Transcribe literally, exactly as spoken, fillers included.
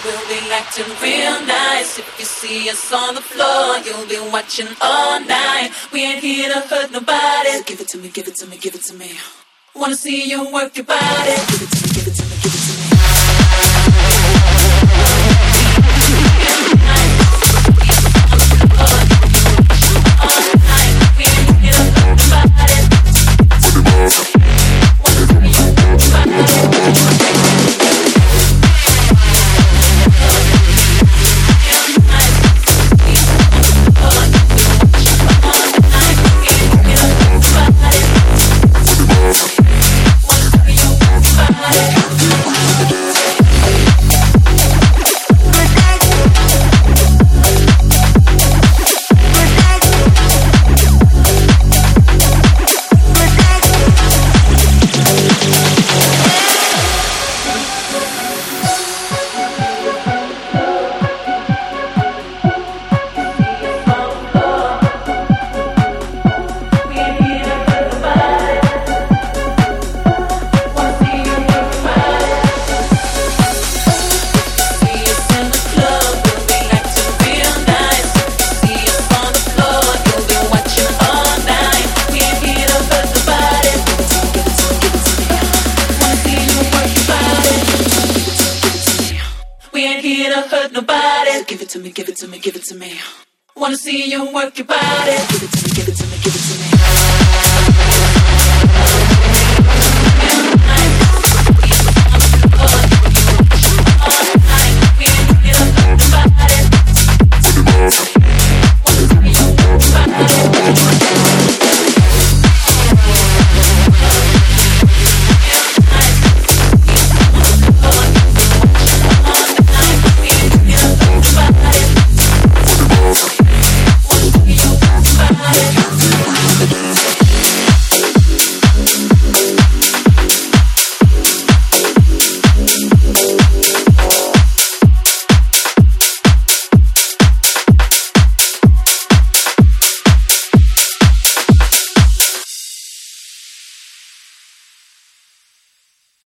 we'll be acting real nice. If you see us on the floor, you'll be watching all night. We ain't here to hurt nobody. So give it to me, give it to me, give it to me. Wanna see you work your body. Give it to me, give it to me, give it to me. Give it to me, give it to me, give it to me. Wanna see you work your body. Give it to me, give it to me, give it to me.